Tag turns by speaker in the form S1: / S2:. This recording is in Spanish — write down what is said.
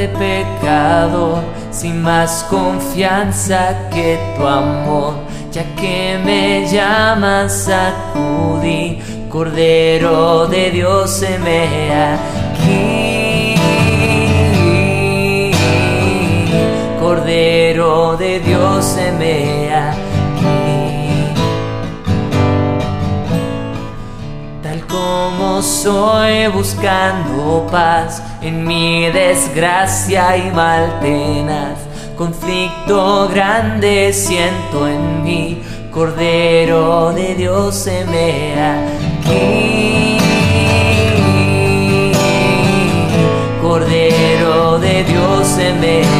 S1: de pecador, sin más confianza que tu amor, ya que me llamas, acudí, Cordero de Dios, heme aquí. Cordero de Dios, heme aquí. Tal como soy, buscando paz en mi desgracia y mal tenaz, conflicto grande siento en mí, Cordero de Dios, heme aquí. Cordero de Dios, heme